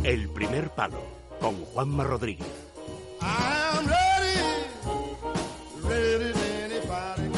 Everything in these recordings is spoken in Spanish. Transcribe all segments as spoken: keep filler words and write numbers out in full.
El primer palo, con Juanma Rodríguez. I'm ready, ready to anybody.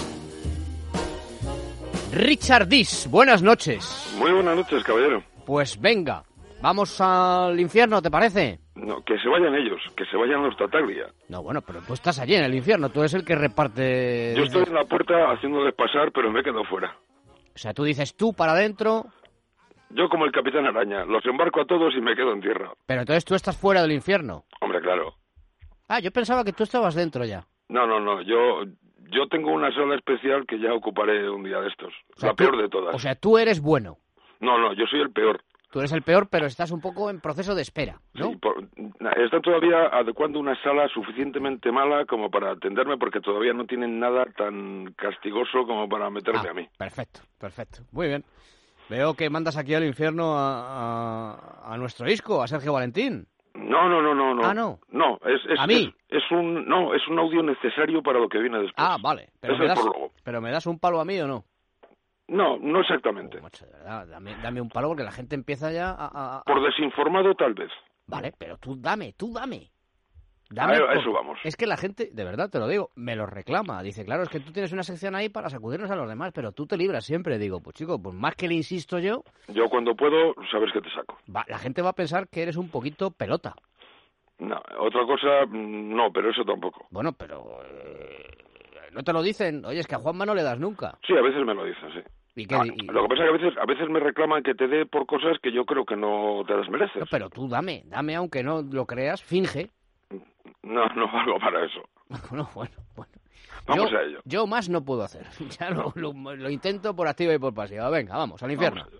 Richard Dis, buenas noches. Muy buenas noches, caballero. Pues venga, vamos al infierno, ¿te parece? No, que se vayan ellos, que se vayan los Tataglia. No, bueno, pero tú estás allí en el infierno, tú eres el que reparte... Yo estoy en la puerta haciéndoles pasar, pero me quedo fuera. O sea, tú dices tú para adentro... Yo como el Capitán Araña, los embarco a todos y me quedo en tierra. Pero entonces tú estás fuera del infierno. Hombre, claro. Ah, yo pensaba que tú estabas dentro ya. No, no, no, yo yo tengo una sala especial que ya ocuparé un día de estos. O sea, la tú- peor de todas. O sea, tú eres bueno. No, no, yo soy el peor. Tú eres el peor, pero estás un poco en proceso de espera, ¿no? Sí, por- están todavía adecuando una sala suficientemente mala como para atenderme porque todavía no tienen nada tan castigoso como para meterme Ah, a mí. perfecto, perfecto. Muy bien. Veo que mandas aquí al infierno a, a, a nuestro disco, a Sergio Valentín. No, no, no, no, no. Ah, no. No, es, es, ¿A mí? es, es un no, es un audio necesario para lo que viene después. Ah, vale. Pero Es me, el das, prólogo. pero me das un palo a mí o no. No, no exactamente. Oh, macho, de verdad, dame, dame un palo porque la gente empieza ya a... a- a- Por desinformado tal vez. Vale, pero tú dame, tú dame. A ver, a por- eso vamos. Es que la gente, de verdad te lo digo, me lo reclama. Dice, claro, es que tú tienes una sección ahí para sacudirnos a los demás, pero tú te libras siempre. Digo, pues chico, pues más que le insisto yo, Yo cuando puedo, sabes que te saco. va- la gente va a pensar que eres un poquito pelota. No, otra cosa, mm, no, pero eso tampoco. Bueno, pero... eh, no te lo dicen. Oye, es que a Juanma no le das nunca. Sí, a veces me lo dicen, sí. ¿Y qué Ah, di- y- Lo que pasa es que a veces, a veces me reclaman que te dé por cosas que yo creo que no te las mereces. No, pero tú dame, dame aunque no lo creas, finge. No, no valgo para eso. Bueno, bueno, bueno. Vamos yo, a ello. yo más no puedo hacer. Ya lo, lo, lo intento por activa y por pasiva. Venga, vamos, al infierno. Vamos a ello.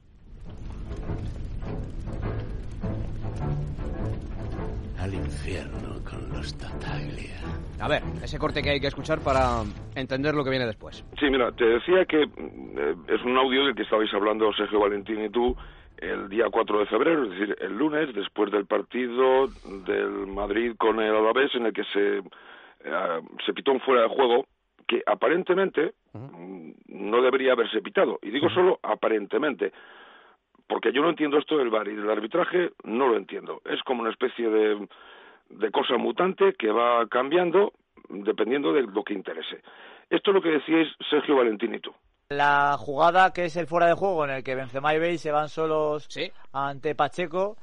Al infierno con los Tataglia. A ver, ese corte que hay que escuchar para entender lo que viene después. Sí, mira, te decía que eh, es un audio del que estabais hablando Sergio Valentín y tú el día cuatro de febrero, es decir, el lunes, después del partido del Madrid con el Alavés, en el que se, eh, se pitó un fuera de juego que aparentemente uh-huh. no debería haberse pitado. Y digo uh-huh. solo aparentemente, porque yo no entiendo esto del V A R y del arbitraje, no lo entiendo. Es como una especie de, de cosa mutante que va cambiando dependiendo de lo que interese. Esto es lo que decíais Sergio Valentín y tú. La jugada que es el fuera de juego en el que Benzema y Bale se van solos ¿Sí? ante Pacheco,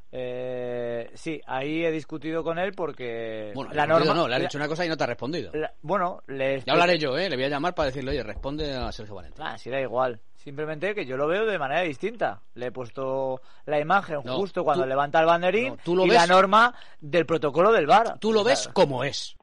eh, sí, ahí he discutido con él porque bueno, la norma no, le has la, dicho una cosa y no te ha respondido. La, bueno, le ya hablaré yo, ¿eh? Le voy a llamar para decirle, oye, responde a Sergio Valentín. Ah, sí, da igual. Simplemente que yo lo veo de manera distinta. Le he puesto la imagen no, justo cuando tú, levanta el banderín no, ¿tú lo y ves? la norma del protocolo del V A R. Tú lo ves como es.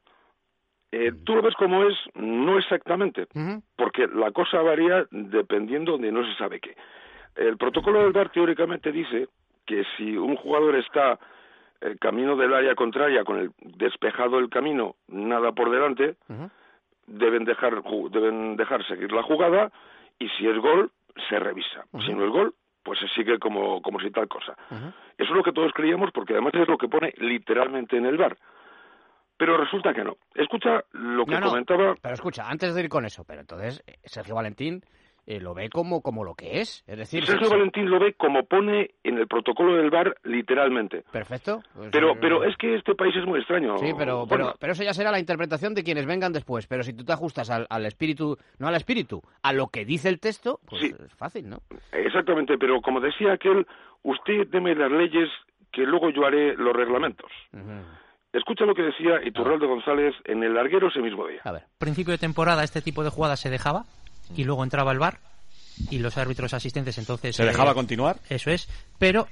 Eh, tú lo ves como es, no exactamente, uh-huh. porque la cosa varía dependiendo de no se sabe qué. El protocolo del V A R teóricamente dice que si un jugador está el camino del área contraria con el despejado el camino, nada por delante, uh-huh. deben dejar deben dejar seguir la jugada y si es gol se revisa. Uh-huh. Si no es gol, pues se sigue como como si tal cosa. Uh-huh. Eso es lo que todos creíamos porque además es lo que pone literalmente en el V A R. Pero resulta que no. Escucha lo que no, no, comentaba... Pero escucha, antes de ir con eso, pero entonces Sergio Valentín eh, lo ve como, como lo que es. Es decir, Sergio sí, Valentín lo ve como pone en el protocolo del V A R literalmente. Perfecto. Pues, pero eh, pero es que este país es muy extraño. Sí, pero, pero, pero eso ya será la interpretación de quienes vengan después. Pero si tú te ajustas al, al espíritu, no al espíritu, a lo que dice el texto, pues sí. es fácil, ¿no? Exactamente, pero como decía aquel, usted deme las leyes que luego yo haré los reglamentos. Uh-huh. Escucha lo que decía Iturralde González en el larguero ese mismo día. A ver. Principio de temporada este tipo de jugadas se dejaba y luego entraba el V A R y los árbitros asistentes entonces... ¿Se dejaba eh, continuar? Eso es, pero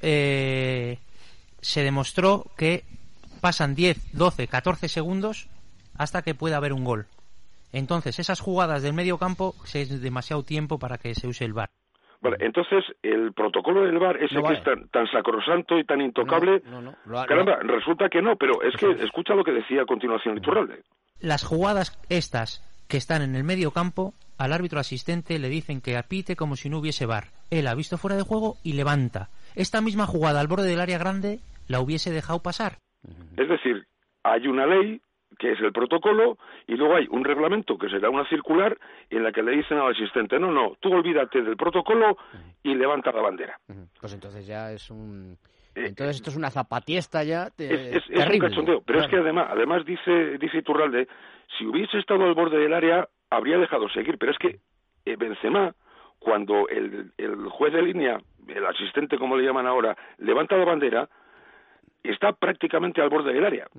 eh, se demostró que pasan diez, doce, catorce segundos hasta que pueda haber un gol. Entonces esas jugadas del medio campo es demasiado tiempo para que se use el V A R. Vale, entonces el protocolo del V A R, ese no vale. que es tan, tan sacrosanto y tan intocable, no, no, no. Lo ha, caramba, lo... resulta que no, pero es que escucha lo que decía a continuación Iturralde. Las jugadas estas que están en el medio campo, al árbitro asistente le dicen que apite como si no hubiese V A R. Él ha visto fuera de juego y levanta. Esta misma jugada al borde del área grande la hubiese dejado pasar. Es decir, hay una ley que es el protocolo, y luego hay un reglamento que será una circular en la que le dicen al asistente, no, no, tú olvídate del protocolo y levanta la bandera. Pues entonces ya es un... Entonces esto es una zapatiesta ya te, es, es, es terrible. un cachondeo, pero claro. Es que además, además dice, dice Iturralde, si hubiese estado al borde del área, habría dejado seguir, pero es que eh, Benzema, cuando el, el juez de línea, el asistente como le llaman ahora, levanta la bandera, está prácticamente al borde del área.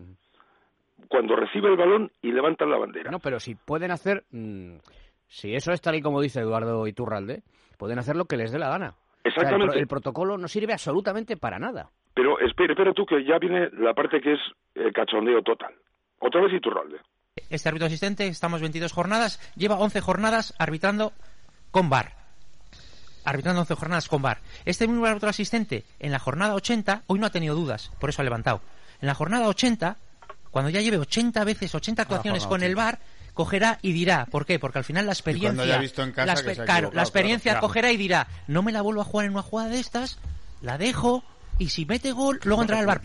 Cuando recibe el balón y levanta la bandera. No, pero si pueden hacer, mmm, si eso es tal y como dice Eduardo Iturralde, pueden hacer lo que les dé la gana. Exactamente. O sea, el, el protocolo no sirve absolutamente para nada. Pero espera, espera tú que ya viene la parte que es el cachondeo total. Otra vez Iturralde. Este árbitro asistente, estamos veintidós jornadas, lleva once jornadas arbitrando con V A R. Arbitrando once jornadas con V A R. Este mismo árbitro asistente, en la jornada ochenta, hoy no ha tenido dudas, por eso ha levantado. En la jornada ochenta, cuando ya lleve ochenta veces, ochenta actuaciones con el V A R, cogerá y dirá, ¿por qué? Porque al final la experiencia, cuando haya visto en casa la, que se ha claro, la experiencia claro. cogerá y dirá, no me la vuelvo a jugar en una jugada de estas, la dejo y si mete gol, luego entrará el V A R.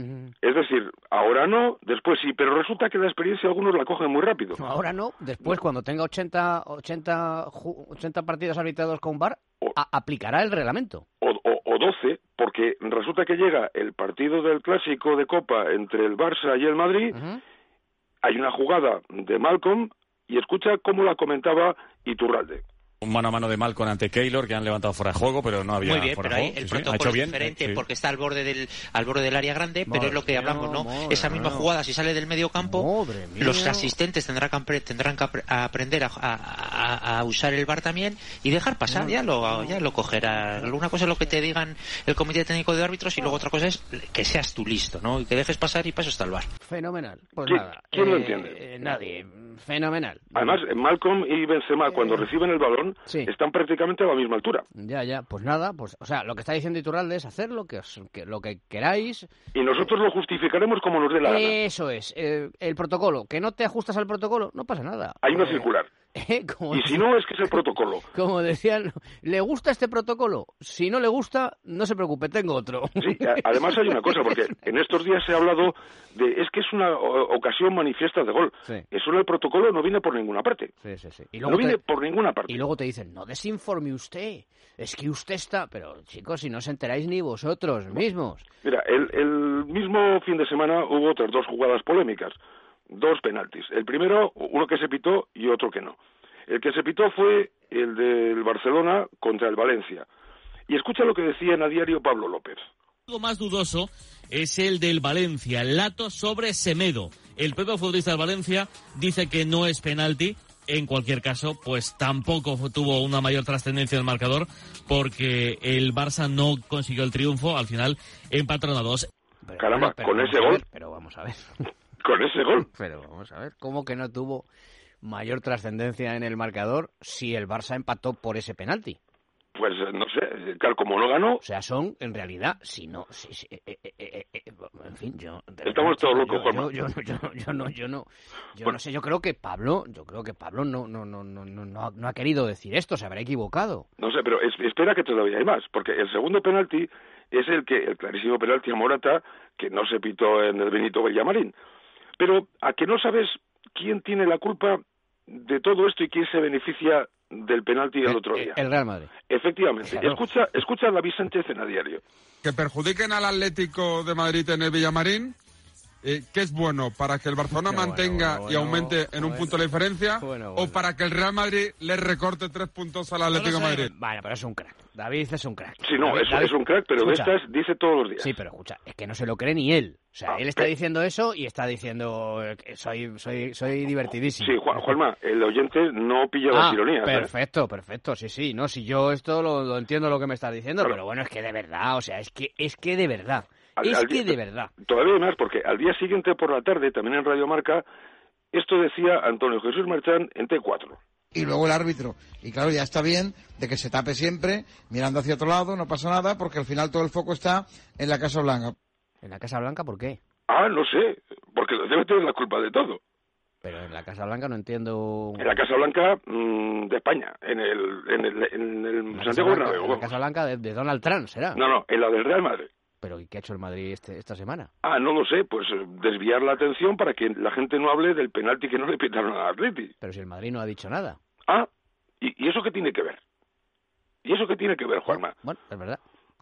Es decir, ahora no, después sí, pero resulta que la experiencia algunos la cogen muy rápido. No, ahora no, después cuando tenga ochenta, ochenta, ochenta partidos arbitrados con V A R, o, a, aplicará el reglamento. O, o, o doce, porque resulta que llega el partido del Clásico de Copa entre el Barça y el Madrid, uh-huh. Hay una jugada de Malcolm y escucha cómo la comentaba Iturralde. Un mano a mano de Malcolm ante Keylor que han levantado fuera de juego, pero no había Muy bien, fuera pero de ahí juego. el Sí, protocolo sí. es bien, diferente sí. porque está al borde del al borde del área grande, Madre pero es lo que mía, hablamos, ¿no? madre Esa misma mía. jugada, si sale del medio campo, los asistentes tendrán que, tendrán que aprender a, a, a usar el V A R también y dejar pasar, no, ya lo no. ya lo cogerá. Una cosa es lo que te digan el Comité Técnico de Árbitros y luego otra cosa es que seas tú listo, ¿no? Y que dejes pasar y para eso está el V A R. Fenomenal. Pues ¿Quién, nada. ¿quién eh, lo entiende? Eh, nadie. Fenomenal. Además, Malcolm y Benzema, cuando eh, reciben el balón, sí. están prácticamente a la misma altura. Ya, ya. Pues nada, pues, o sea, lo que está diciendo Iturralde es hacer lo que, os, que, lo que queráis. Y nosotros lo justificaremos como nos dé la gana. Eso es. Eh, el protocolo. Que no te ajustas al protocolo, no pasa nada. Hay una eh, circular. Eh, y si no, es que es el protocolo. Como decían, ¿le gusta este protocolo? Si no le gusta, no se preocupe, tengo otro. Sí, además hay una cosa, porque en estos días se ha hablado de, es que es una ocasión manifiesta de gol. Sí. Eso en el protocolo no viene por ninguna parte. Sí, sí, sí. Y luego no viene te, por ninguna parte. Y luego te dicen, no desinforme usted, es que usted está... Pero chicos, si no os enteráis ni vosotros mismos. Mira, el, el mismo fin de semana hubo otras dos jugadas polémicas. Dos penaltis. El primero, uno que se pitó y otro que no. El que se pitó fue el del Barcelona contra el Valencia. Y escucha lo que decía en A Diario Pablo López. Algo más dudoso es el del Valencia, el Lato sobre Semedo. El propio futbolista del Valencia dice que no es penalti. En cualquier caso, pues tampoco tuvo una mayor trascendencia en el marcador porque el Barça no consiguió el triunfo. Al final empataron a dos. Pero, Caramba, pero, pero, con ese gol... Ver, pero vamos a ver... Con ese gol. Pero vamos a ver, ¿cómo que no tuvo mayor trascendencia en el marcador si el Barça empató por ese penalti? Pues no sé, tal como no ganó. O sea, son, en realidad, si no... Si, si, eh, eh, eh, eh, en fin, yo... Estamos todos locos, Juanma. Yo, yo, yo, yo, yo no, yo no... Yo bueno. no sé, yo creo que Pablo, yo creo que Pablo no, no, no, no, no, no, ha, no ha querido decir esto, se habrá equivocado. No sé, pero es, espera que todavía hay más, porque el segundo penalti es el que, el clarísimo penalti a Morata, que no se pitó en el Benito Villamarín. Pero ¿a que no sabes quién tiene la culpa de todo esto y quién se beneficia del penalti del otro día? El Real Madrid. Efectivamente. Claro. Escucha, escucha a David Sánchez en A Diario. Que perjudiquen al Atlético de Madrid en el Villamarín, eh, ¿qué es bueno? ¿Para que el Barcelona bueno, mantenga bueno, bueno, y aumente en bueno, un punto la diferencia? Bueno, bueno. ¿O para que el Real Madrid le recorte tres puntos al Atlético de no Madrid? Vale, pero es un crack. David es un crack. Sí, no, David, es, David, es un crack, pero escucha, de estas dice todos los días. Sí, pero escucha, es que no se lo cree ni él. O sea, ah, él está eh. diciendo eso y está diciendo que soy soy soy divertidísimo. Sí, Juan, Juanma, el oyente no pilla ah, las ironías. Perfecto, ¿eh? perfecto, sí, sí. No, si yo esto lo, lo entiendo lo que me estás diciendo, claro. Pero bueno, es que de verdad, o sea, es que es que de verdad. Al, es al que día, de verdad. Todavía más, porque al día siguiente por la tarde, también en Radio Marca, esto decía Antonio Jesús Marchán en T cuatro. Y luego el árbitro. Y claro, ya está bien de que se tape siempre, mirando hacia otro lado, no pasa nada, porque al final todo el foco está en la Casa Blanca. ¿En la Casa Blanca por qué? Ah, no sé, porque debe tener la culpa de todo. Pero en la Casa Blanca no entiendo... En la Casa Blanca mmm, de España, en el, en el, en el Santiago Bernabéu. En la Casa Blanca de, de Donald Trump, ¿será? No, no, en la del Real Madrid. ¿Pero qué ha hecho el Madrid este, esta semana? Ah, no lo sé, pues desviar la atención para que la gente no hable del penalti que no le pitaron al Atleti. Pero si el Madrid no ha dicho nada. Ah, ¿y, y eso qué tiene que ver? ¿Y eso qué tiene que ver, Juanma? Bueno, es verdad.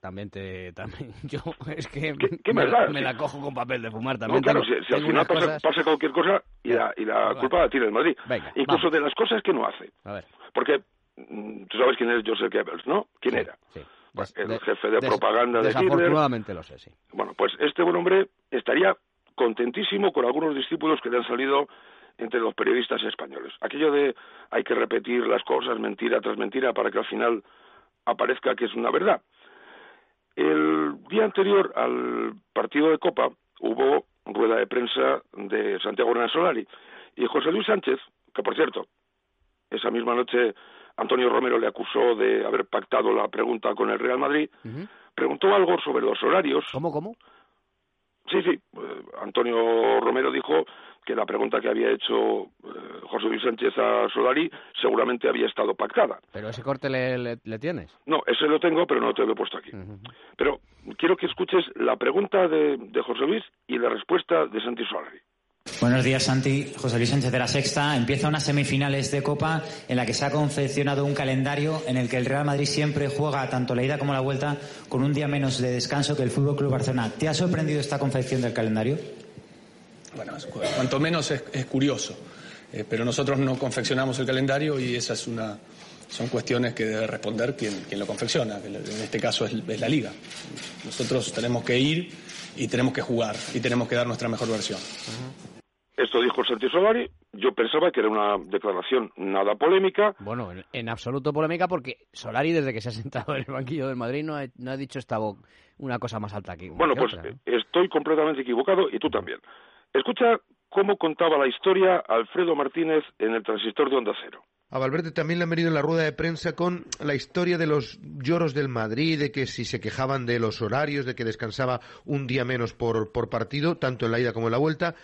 también te... También, yo es que ¿Qué, qué me, la, me sí. la cojo con papel de fumar también. No, claro, tengo, si, si al final pasa, cosas... pasa cualquier cosa y la, y la vale. culpa la tiene el Madrid. Venga, incluso vamos. de las cosas que no hace. A ver. Porque tú sabes quién es Joseph Goebbels, ¿no? ¿Quién sí, era? Sí. Pues, el de, jefe de des, propaganda de Hitler. Desafortunadamente lo sé, sí. Bueno, pues este buen hombre estaría contentísimo con algunos discípulos que le han salido entre los periodistas españoles. Aquello de hay que repetir las cosas mentira tras mentira para que al final aparezca que es una verdad. El día anterior al partido de Copa hubo rueda de prensa de Santiago Hernán Solari y José Luis Sánchez, que por cierto, esa misma noche Antonio Romero le acusó de haber pactado la pregunta con el Real Madrid, uh-huh. preguntó algo sobre los horarios. ¿Cómo, cómo? Sí, sí. Eh, Antonio Romero dijo que la pregunta que había hecho eh, José Luis Sánchez a Solari seguramente había estado pactada. ¿Pero ese corte le, le, le tienes? No, ese lo tengo, pero no te lo he puesto aquí. Uh-huh. Pero quiero que escuches la pregunta de, de José Luis y la respuesta de Santi Solari. Buenos días, Santi. José Luis Sánchez de La Sexta. Empieza unas semifinales de Copa en la que se ha confeccionado un calendario en el que el Real Madrid siempre juega tanto la ida como la vuelta con un día menos de descanso que el F C Barcelona. ¿Te ha sorprendido esta confección del calendario? Bueno, cuanto menos es, es curioso, eh, pero nosotros no confeccionamos el calendario y esa es una, son cuestiones que debe responder quien, quien lo confecciona, que en este caso es, es la Liga. Nosotros tenemos que ir y tenemos que jugar y tenemos que dar nuestra mejor versión. Uh-huh. Esto dijo Santi Solari. Yo pensaba que era una declaración nada polémica. Bueno, en, en absoluto polémica, porque Solari, desde que se ha sentado en el banquillo del Madrid, no ha, no ha dicho esta bo- una cosa más alta que Bueno, que pues otra, ¿no? Estoy completamente equivocado y tú también. Escucha cómo contaba la historia Alfredo Martínez en el transistor de Onda Cero. A Valverde también le han venido en la rueda de prensa con la historia de los lloros del Madrid, de que si se quejaban de los horarios, de que descansaba un día menos por, por partido, tanto en la ida como en la vuelta.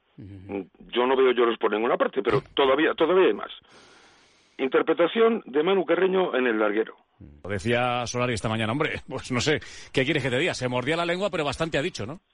Yo no veo lloros por ninguna parte, pero todavía todavía hay más. Interpretación de Manu Carreño en El Larguero. Decía Solari esta mañana, hombre, pues no sé, ¿qué quieres que te diga? Se mordía la lengua, pero bastante ha dicho, ¿no?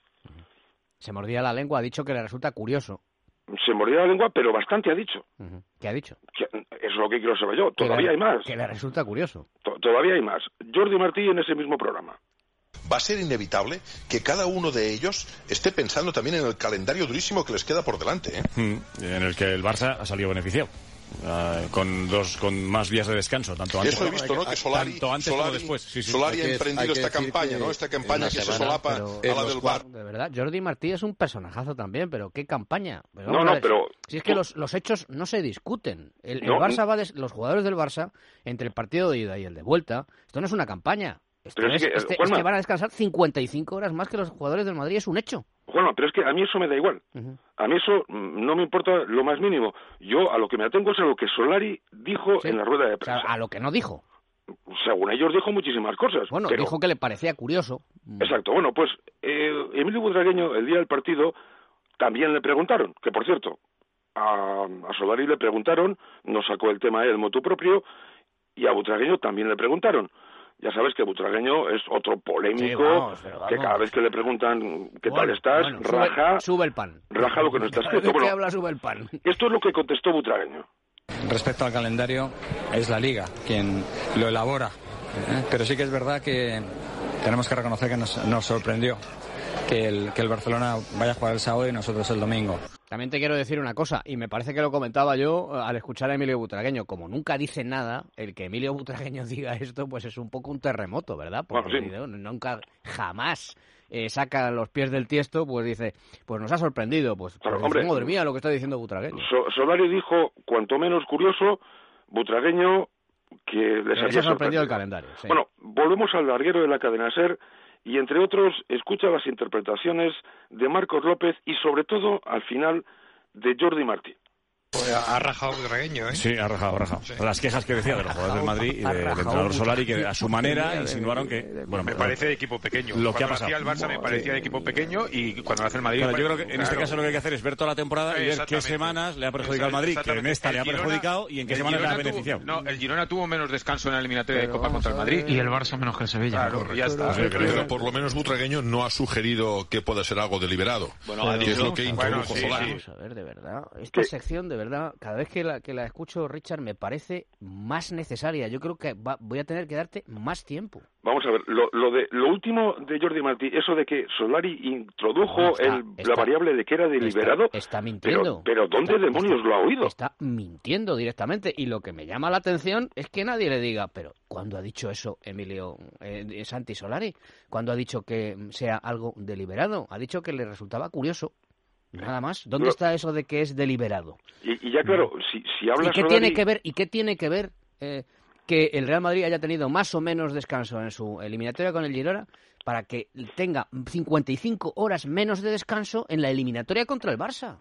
Se mordía la lengua, ha dicho que le resulta curioso. Se mordía la lengua, pero bastante ha dicho. Uh-huh. ¿Qué ha dicho? Que, eso es lo que quiero saber yo. Todavía le, hay más. Que le resulta curioso. To- todavía hay más. Jordi Martí en ese mismo programa. Va a ser inevitable que cada uno de ellos esté pensando también en el calendario durísimo que les queda por delante, ¿eh? Mm, en el que el Barça ha salido beneficiado. Uh, con dos con más días de descanso, tanto antes, Eso he visto, ¿no? Que Solari, tanto antes Solari, como después. Sí, sí. Solari Hay ha que, emprendido esta campaña, que, ¿no? Esta campaña que semana, se solapa a la del Bar. De verdad, Jordi Martí es un personajazo también, pero qué campaña. Pero no, no, pero... Si es que los, los hechos no se discuten. El, el no, Barça va de, los jugadores del Barça, entre el partido de ida y el de vuelta, esto no es una campaña. Esto es, es, que, este, Juanma, es que van a descansar cincuenta y cinco horas más que los jugadores del Madrid, es un hecho. Juanma, pero es que a mí eso me da igual. Uh-huh. A mí eso no me importa lo más mínimo. Yo a lo que me atengo es a lo que Solari dijo sí. en la rueda de prensa. O sea, a lo que no dijo. Según ellos dijo muchísimas cosas. Bueno, pero... dijo que le parecía curioso. Exacto. Bueno, pues eh, Emilio Butragueño, el día del partido, también le preguntaron, que por cierto, a, a Solari le preguntaron, no sacó el tema él, motu propio, y a Butragueño también le preguntaron. Ya sabes que Butragueño es otro polémico, sí, vamos, vamos. que cada vez que le preguntan qué bueno, tal estás, bueno, raja, sube, sube el pan. Raja lo que no está escrito. Bueno, que habla, sube el pan. Esto es lo que contestó Butragueño. Respecto al calendario, es la Liga quien lo elabora. ¿eh? Pero sí que es verdad que tenemos que reconocer que nos, nos sorprendió que el, que el Barcelona vaya a jugar el sábado y nosotros el domingo. También te quiero decir una cosa, y me parece que lo comentaba yo al escuchar a Emilio Butragueño. Como nunca dice nada, el que Emilio Butragueño diga esto, pues es un poco un terremoto, ¿verdad? Porque bueno, sí. nunca, jamás eh, saca los pies del tiesto, pues dice, pues nos ha sorprendido. Pues, Pero, pues hombre, madre mía, lo que está diciendo Butragueño. So, Solari dijo, cuanto menos curioso, Butragueño, que les había sorprendido, sorprendido el calendario. Sí. Bueno, volvemos al larguero de la cadena SER. Y, entre otros, escucha las interpretaciones de Marcos López y, sobre todo, al final, de Jordi Martí. Pues ha rajado Butragueño, ¿eh? Sí, ha rajado, ha rajado. Sí. Las quejas que decía de los jugadores del Madrid y del entrenador Solari, que a su manera insinuaron que... Bueno, me parece de equipo pequeño. Lo cuando que ha pasado. hacía el Barça me parecía de equipo pequeño y cuando lo hace el Madrid... Claro, yo creo que en claro. este caso lo que hay que hacer es ver toda la temporada y ver qué semanas le ha perjudicado al Madrid, que en esta le ha perjudicado y en qué semanas le ha beneficiado. No, el Girona tuvo menos descanso en la eliminatoria de Copa contra el Madrid. Y el Barça menos que el Sevilla. Claro, ya está. Pero por lo menos Butragueño no ha sugerido que pueda ser algo deliberado. Bueno, que es lo que introdujo Solari. Vamos a ver, de verdad. Esta sección de de verdad, cada vez que la, que la escucho, Richard, me parece más necesaria. Yo creo que va, voy a tener que darte más tiempo. Vamos a ver, lo, lo, de, lo último de Jordi Martí, eso de que Solari introdujo no, está, el, está, la variable de que era deliberado... Está, está mintiendo. Pero, pero ¿dónde está, demonios está, lo ha oído? Está mintiendo directamente. Y lo que me llama la atención es que nadie le diga, pero ¿cuándo ha dicho eso Emilio eh, Santi Solari? ¿Cuándo ha dicho que sea algo deliberado? Ha dicho que le resultaba curioso. Nada más. ¿Dónde pero, está eso de que es deliberado? Y, y ya claro, si, si habla ¿Y qué Solari... tiene que ver? ¿Y qué tiene que ver eh, que el Real Madrid haya tenido más o menos descanso en su eliminatoria con el Girona para que tenga cincuenta y cinco horas menos de descanso en la eliminatoria contra el Barça?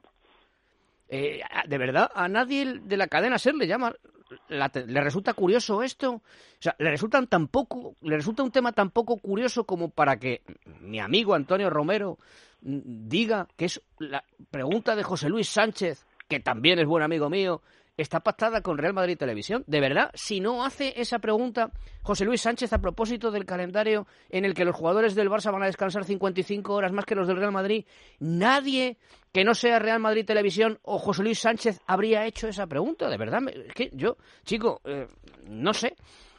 Eh, de verdad, a nadie de la cadena SER le llama, la, le resulta curioso esto. O sea, le resultan tan poco, le resulta un tema tan poco curioso como para que mi amigo Antonio Romero diga que es la pregunta de José Luis Sánchez, que también es buen amigo mío, está pactada con Real Madrid Televisión. De verdad, si no hace esa pregunta José Luis Sánchez a propósito del calendario en el que los jugadores del Barça van a descansar cincuenta y cinco horas más que los del Real Madrid, nadie que no sea Real Madrid Televisión o José Luis Sánchez habría hecho esa pregunta. De verdad, es que yo, chico, eh, no sé,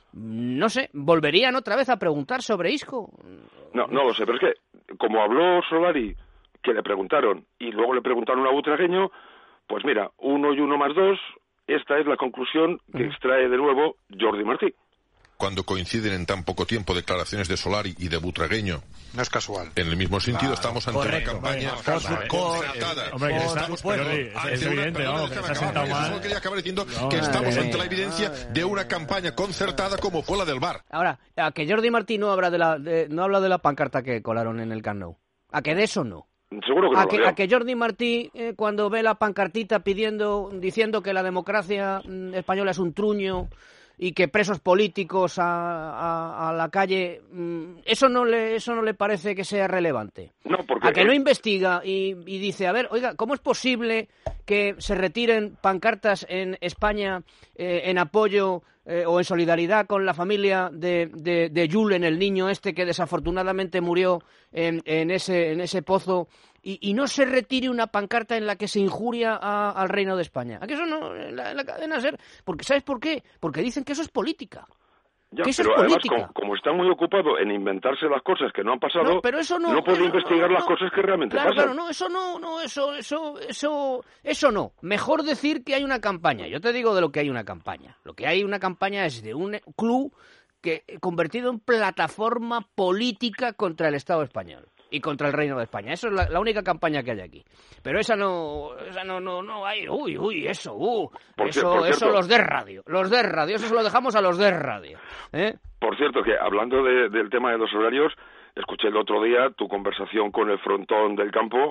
no sé, volverían otra vez a preguntar sobre Isco. No, no lo sé, pero es que como habló Solari, que le preguntaron, y luego le preguntaron a Butragueño, pues mira, uno y uno más dos, esta es la conclusión que extrae de nuevo Jordi Martí. Cuando coinciden en tan poco tiempo declaraciones de Solari y de Butragueño. No es casual. En el mismo sentido, claro, estamos ante correcto, una campaña correcto, concertada. Hombre, que estamos por, es, es evidente, una, vamos, que se ha sentado mal. Solo quería acabar diciendo no, que estamos eh, ante la evidencia eh, de una campaña concertada como fue la del V A R. Ahora, a que Jordi Martí no habla de la, de, no habla de la pancarta que colaron en el Camp Nou. A que de eso no. Seguro que no a, que, a que Jordi Martí, eh, cuando ve la pancartita pidiendo, diciendo que la democracia mm, española es un truño y que presos políticos a, a, a la calle, mmm, eso no le eso no le parece que sea relevante. No, porque a que no investiga y, y dice, a ver, oiga, ¿cómo es posible que se retiren pancartas en España eh, en apoyo eh, o en solidaridad con la familia de, de, de Julen, el niño este que desafortunadamente murió en, en ese en ese pozo, y, y no se retire una pancarta en la que se injuria a, al Reino de España? ¿A que eso no, en la, en la cadena SER? Porque, ¿sabes por qué? Porque dicen que eso es política. Ya, que eso pero es además, política. como, como está muy ocupado en inventarse las cosas que no han pasado, no, pero eso no, no puede no, investigar no, las no, cosas que realmente claro, pasan. Claro, no, eso no, no, eso, eso, eso, eso no. Mejor decir que hay una campaña. Yo te digo de lo que hay una campaña. Lo que hay una campaña es de un club que convertido en plataforma política contra el Estado español y contra el Reino de España. Eso es la, la única campaña que hay aquí. Pero esa no, esa no, no, no hay. Uy, uy, eso, uh, por eso, por eso cierto, los de radio, los de radio, eso se lo dejamos a los de radio. ¿Eh? Por cierto, que hablando de, del tema de los horarios, escuché el otro día tu conversación con el frontón del campo.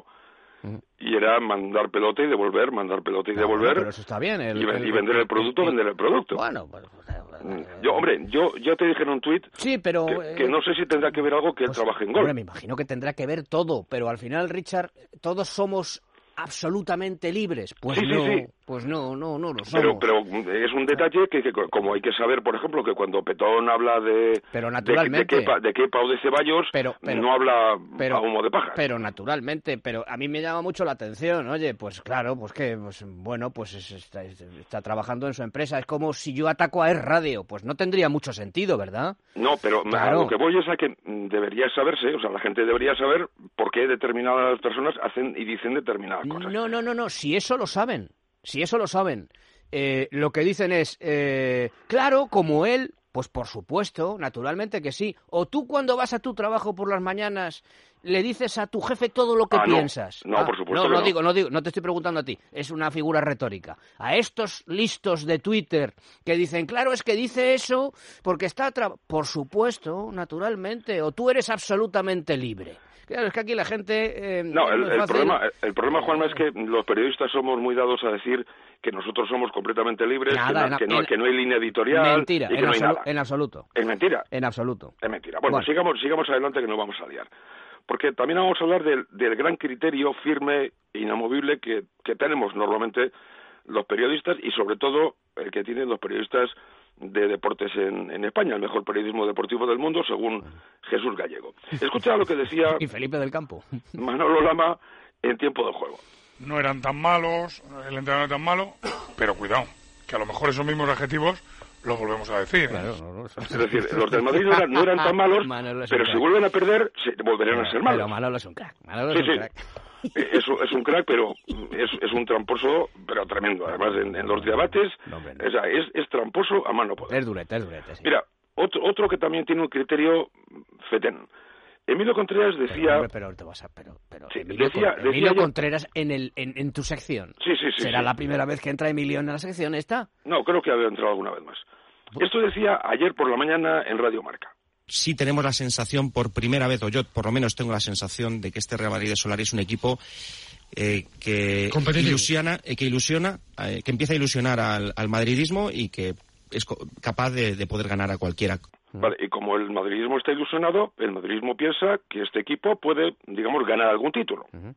Y era mandar pelota y devolver, mandar pelota y no, devolver. Pero eso está bien. El, y, el, y vender el producto, el, vender el producto. Bueno, pues, yo, hombre, yo ya te dije en un tuit sí, pero, que, que no sé si tendrá que ver algo que pues, él trabaje en gol. Hombre, me imagino que tendrá que ver todo, pero al final, Richard, todos somos absolutamente libres. Pues sí, no, sí, sí. pues no, no, no lo somos. Pero, pero es un detalle que, que como hay que saber, por ejemplo, que cuando Petón habla de pero naturalmente, de, de, Kepa, de Kepa o de Ceballos, pero, pero, no habla pero, a humo de paja. Pero naturalmente, pero a mí me llama mucho la atención. Oye, pues claro, pues que, pues bueno, pues es, está, está trabajando en su empresa. Es como si yo ataco a Es Radio, pues no tendría mucho sentido, ¿verdad? No, pero claro. A lo que voy es a que debería saberse, o sea, la gente debería saber por qué determinadas personas hacen y dicen determinadas cosas. No, no, no, no, si eso lo saben, si eso lo saben. Eh, lo que dicen es, eh, claro, como él, pues por supuesto, naturalmente que sí. O tú cuando vas a tu trabajo por las mañanas le dices a tu jefe todo lo que ah, piensas. No, no ah, por supuesto no, que no, no. digo, no digo, no te estoy preguntando a ti, es una figura retórica. A estos listos de Twitter que dicen, claro, es que dice eso porque está... Tra- por supuesto, naturalmente, o tú eres absolutamente libre. Claro, es que aquí la gente... Eh, no, el, el, problema, el problema, Juanma, es que los periodistas somos muy dados a decir que nosotros somos completamente libres, nada, que, no, en, que, no, que no hay línea editorial mentira, y que en no hay absolu- nada. En absoluto. ¿Es mentira? En absoluto. Es mentira. Bueno, bueno. sigamos sigamos adelante que nos vamos a liar. Porque también vamos a hablar del, del gran criterio firme e inamovible que, que tenemos normalmente los periodistas y sobre todo el que tienen los periodistas de deportes en, en España, el mejor periodismo deportivo del mundo, según Jesús Gallego. Escucha lo que decía y Felipe del Campo. Manolo Lama en Tiempo del Juego. no eran tan malos, el entrenador no era tan malo, pero cuidado, que a lo mejor esos mismos adjetivos los volvemos a decir. Claro, no, no, es decir, los del Madrid no eran, no eran tan malos, pero si vuelven a perder, se volverán a ser malos. Pero Manolo es un crack. Manolo sí, es un sí. crack. Es, es un crack, pero es, es un tramposo, pero tremendo. Además, en, en los debates, no, no. O sea, es, es tramposo a mano poder. Es durete, es durete, sí. Mira, otro, otro que también tiene un criterio fetén. Emilio Contreras decía... Pero, hombre, pero te vas a... Pero, pero sí, Emilio, decía, Emilio decía Contreras en, el, en, en tu sección. Sí, sí, sí. ¿Será sí. la primera vez que entra Emilio en la sección esta? No, creo que había entrado alguna vez más. Esto decía ayer por la mañana en Radio Marca. Sí tenemos la sensación por primera vez, o yo por lo menos tengo la sensación de que este Real Madrid de Solari es un equipo eh, que ilusiona, eh, que ilusiona, eh, que empieza a ilusionar al, al madridismo y que es capaz de, de poder ganar a cualquiera. Vale, y como el madridismo está ilusionado, el madridismo piensa que este equipo puede, digamos, ganar algún título. Uh-huh.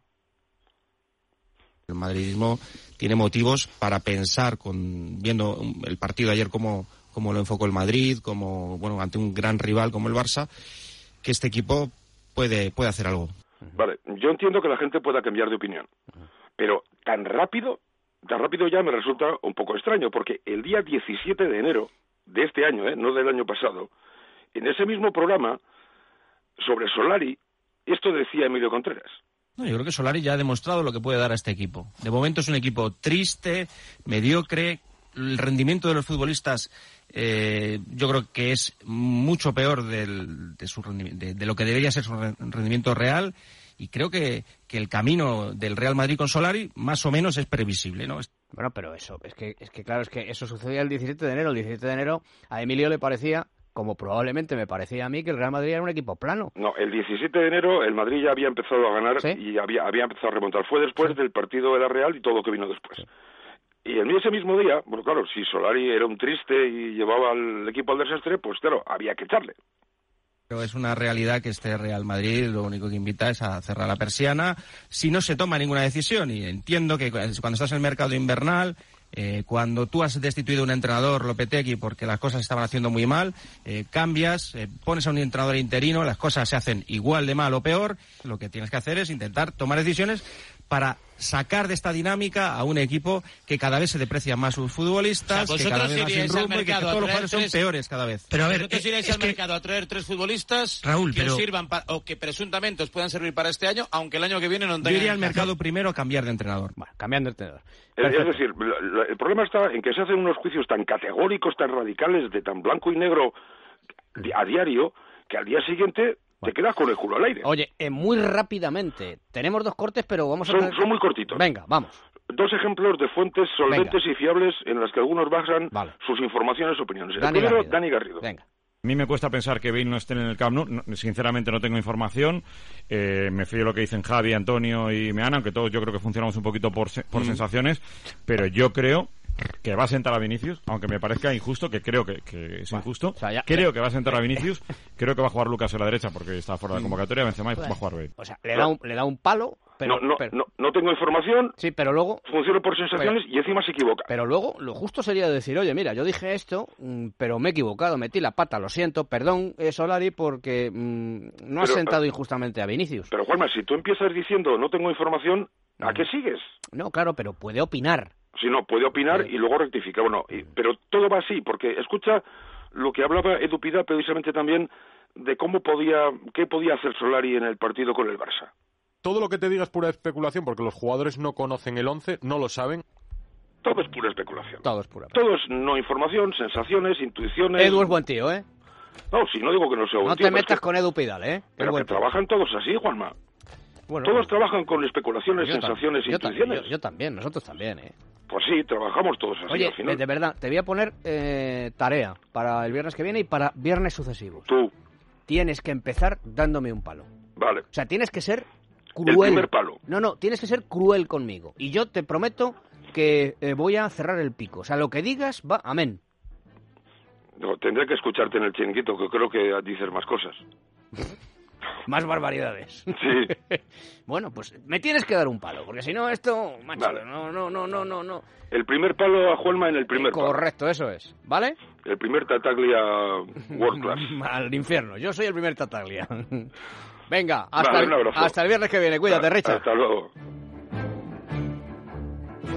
El madridismo tiene motivos para pensar, con viendo el partido de ayer como como lo enfocó el Madrid, como bueno ante un gran rival como el Barça, que este equipo puede puede hacer algo. Vale, yo entiendo que la gente pueda cambiar de opinión, pero tan rápido, tan rápido ya me resulta un poco extraño, porque el día diecisiete de enero de este año, ¿eh? No del año pasado, en ese mismo programa sobre Solari, esto decía Emilio Contreras. No, yo creo que Solari ya ha demostrado lo que puede dar a este equipo. De momento es un equipo triste, mediocre. El rendimiento de los futbolistas eh, yo creo que es mucho peor del, de, su de, de lo que debería ser su rendimiento real, y creo que, que el camino del Real Madrid con Solari más o menos es previsible, ¿no? Bueno, pero eso, es que, es que claro, es que eso sucedía el diecisiete de enero. El diecisiete de enero a Emilio le parecía, como probablemente me parecía a mí, que el Real Madrid era un equipo plano. No, el diecisiete de enero el Madrid ya había empezado a ganar, ¿sí? Y había, había empezado a remontar. Fue después, ¿sí?, del partido de la Real y todo lo que vino después. Sí. Y en ese mismo día, bueno, claro, si Solari era un triste y llevaba al equipo al desastre, pues claro, había que echarle. Pero es una realidad que este Real Madrid lo único que invita es a cerrar la persiana si no se toma ninguna decisión. Y entiendo que cuando estás en el mercado invernal, eh, cuando tú has destituido a un entrenador, Lopetegui, porque las cosas estaban haciendo muy mal, eh, cambias, eh, pones a un entrenador interino, las cosas se hacen igual de mal o peor. Lo que tienes que hacer es intentar tomar decisiones para sacar de esta dinámica a un equipo que cada vez se deprecia más sus futbolistas, o sea, que cada vez más sin rumbo y que todos los jugadores son peores cada vez. Pero a ver, vosotros iréis al mercado a traer tres futbolistas, Raúl, que pero... os sirvan pa o que presuntamente os puedan servir para este año, aunque el año que viene no tengan... Yo iría al mercado primero a cambiar de entrenador. Bueno, cambiando de entrenador. Es, es decir, el problema está en que se hacen unos juicios tan categóricos, tan radicales, de tan blanco y negro a diario, que al día siguiente... Te quedas con el culo al aire. Oye, eh, muy rápidamente. Tenemos dos cortes, pero vamos a... Son, son muy cortitos. Venga, vamos. Dos ejemplos de fuentes solventes Venga. y fiables en las que algunos basan vale. sus informaciones o opiniones. El Dani primero, Garrido. Dani Garrido. Venga. A mí me cuesta pensar que Bale no esté en el Camp Nou. No, sinceramente no tengo información. Eh, me fío de lo que dicen Javi, Antonio y Meana, aunque todos yo creo que funcionamos un poquito por, por mm. sensaciones. Pero yo creo... que va a sentar a Vinicius, aunque me parezca injusto, que creo que, que es injusto. O sea, ya, creo que va a sentar a Vinicius, creo que va a jugar Lucas en la derecha porque está fuera de convocatoria, Benzema y va a jugar Bale. O sea, le da un, le da un palo, pero... No, no, pero... no, no tengo información, sí, pero luego... funciona por sensaciones pero, y encima se equivoca. Pero luego, lo justo sería decir, oye, mira, yo dije esto, pero me he equivocado, metí la pata, lo siento, perdón, eh, Solari, porque mmm, no has pero, sentado injustamente a Vinicius. Pero, Juanma, si tú empiezas diciendo no tengo información, ¿a qué sigues? No, claro, pero puede opinar. Si no, puede opinar y luego rectifica. Bueno, y, pero todo va así, porque escucha lo que hablaba Edu Pidal precisamente también de cómo podía, qué podía hacer Solari en el partido con el Barça. Todo lo que te diga es pura especulación, porque los jugadores no conocen el once, no lo saben. Todo es pura especulación. Todo es pura. Todo es no información, sensaciones, intuiciones. Edu es buen tío, ¿eh? No, si no digo que no sea buen no tío. No te metas que... con Edu Pidal, ¿eh? Pero que trabajan todos así, Juanma. Bueno, todos pues... trabajan con especulaciones, yo sensaciones, yo intuiciones. Yo, yo también, nosotros también, ¿eh? Pues sí, trabajamos todos así. Oye, al final. de verdad, te voy a poner eh, tarea para el viernes que viene y para viernes sucesivos. Tú. Tienes que empezar dándome un palo. Vale. O sea, tienes que ser cruel. El primer palo. No, no, tienes que ser cruel conmigo. Y yo te prometo que eh, voy a cerrar el pico. O sea, lo que digas va, amén. No, tendré que escucharte en el chiringuito, que creo que dices más cosas. Más barbaridades. Sí. Bueno, pues me tienes que dar un palo, porque si no esto, macho, vale. no, no, no, no, no, no. El primer palo a Juanma en el primer Correcto, palo. Correcto, eso es, ¿vale? El primer Tataglia World Class. Al infierno, yo soy el primer Tataglia. Venga, hasta, vale, el, hasta el viernes que viene, cuídate, Richard. Hasta luego.